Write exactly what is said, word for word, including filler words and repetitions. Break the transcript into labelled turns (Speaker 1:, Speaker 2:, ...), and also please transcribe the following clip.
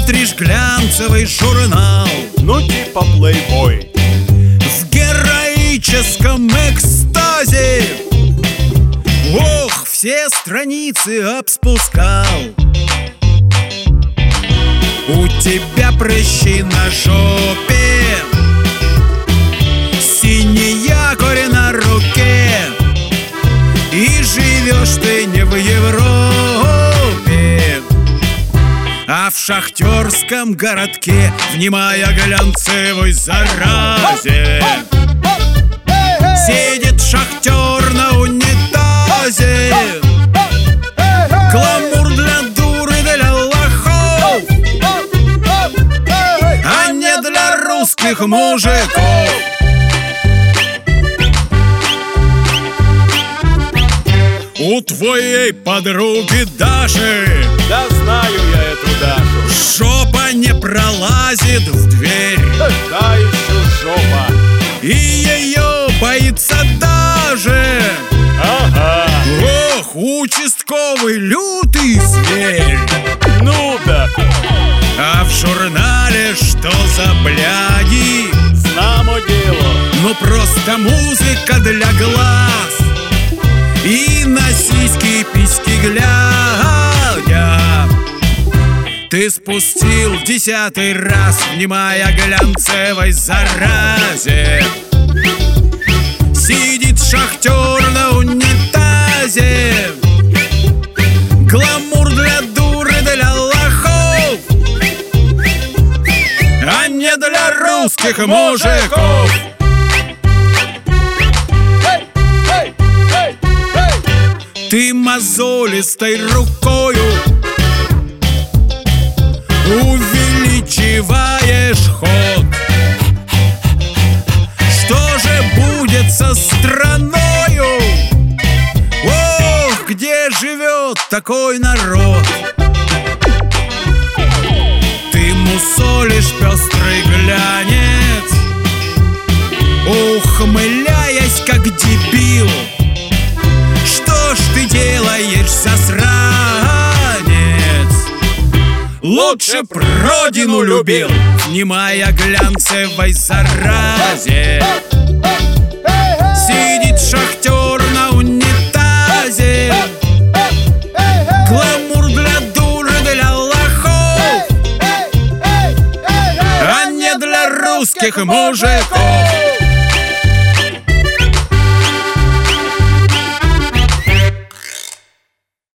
Speaker 1: смотришь глянцевый журнал,
Speaker 2: ну типа плейбой,
Speaker 1: в героическом экстазе. Ох, все страницы обспускал. У тебя прыщи на жопе, синий якорь на руке, и живешь ты не в Европе, а в шахтерском городке, внимая глянцевой заразе. Сидит шахтер на унитазе, гламур для дуры, для лохов, а не для русских мужиков. У твоей подруги Даши,
Speaker 2: да знаю я эту Дашу,
Speaker 1: жопа не пролазит в дверь,
Speaker 2: да еще жопа,
Speaker 1: и ее боится даже.
Speaker 2: Ага.
Speaker 1: Ох, участковый лютый зверь.
Speaker 2: Ну да.
Speaker 1: А в журнале что за бляди?
Speaker 2: Знамо дело.
Speaker 1: Ну просто музыка для глаз, и на сиськи письки глядя. Ты спустил десятый раз, внимая глянцевой заразе. Сидит шахтер на унитазе, гламур для дуры, для лохов, а не для русских мужиков. Ты мозолистой рукою увеличиваешь ход. Что же будет со страною? Ох, где живет такой народ? Ты мусолишь пестрый глянец, ухмыляясь как дебил. Что ж ты делаешь, засранец? Лучше б родину любил, внимая глянцевой заразе. Сидит шахтер на унитазе, гламур для дуры, для лохов, а не для русских мужиков.